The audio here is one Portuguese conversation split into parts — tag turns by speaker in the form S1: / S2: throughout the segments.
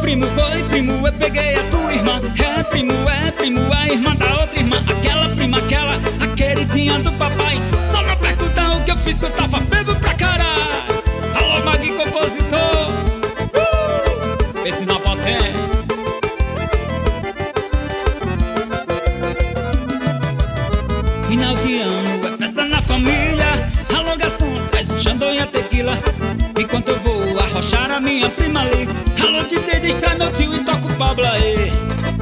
S1: foi primo, eu peguei a tua irmã. É primo, a irmã da outra irmã. Aquela prima, a queridinha do papai. Só não pergunta o que eu fiz, que eu tava bebo pra caralho. Alô, Magui, compositor. Esse na potência. Final de ano é festa na família. Alô, garçom, traz o Xandão e a tequila. Enquanto eu vou arrochar a minha prima ali. Alô, DJ, distrai meu tio e toca o Pablo aí.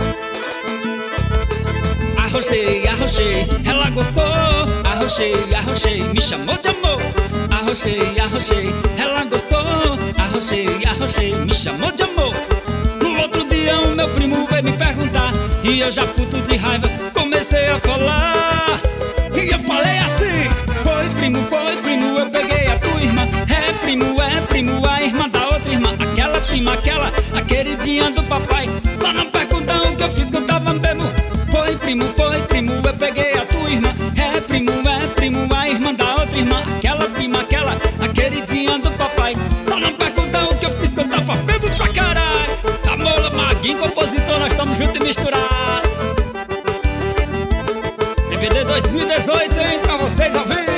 S1: Arrochei, ela gostou. Arrochei, me chamou de amor. Arrochei, ela gostou. Arrochei, me chamou de amor. No outro dia o meu primo veio me perguntar. E eu já puto de raiva comecei a falar. E eu falei assim: foi primo, eu peguei a tua irmã. É primo, a irmã da outra irmã. Aquela prima, a queridinha do papai. Só não pergunta o que eu fiz, que eu tava bebo. Foi primo, eu peguei a tua irmã. É primo, a irmã da outra irmã. Aquela prima, a queridinha do papai. Só não pergunta o que eu fiz, que eu tava bebo pra caralho. Amor, Maguinho, compositor, nós estamos juntos e misturados. DVD 2018, hein, pra vocês ouvir.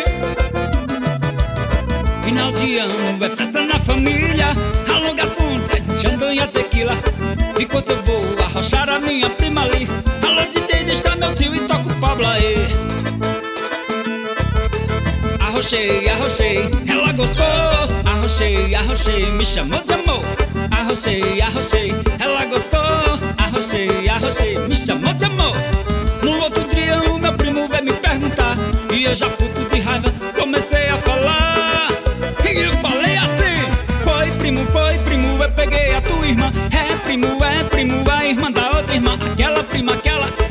S1: Final de ano é festa na família. Alô, garçom, traz o Xandão e a tequila. Enquanto eu vou arrochar a minha prima ali. Alô, DJ, deixa meu tio e toca o Pablo aí. Arrochei, ela gostou. Arrochei, me chamou de amor. Arrochei, ela gostou. Arrochei, me chamou de amor. No outro dia o meu primo veio me perguntar. E eu já puto de raiva comecei a falar. E eu falei assim: foi primo, eu peguei a tua irmã. É primo, a irmã da outra irmã. Aquela prima,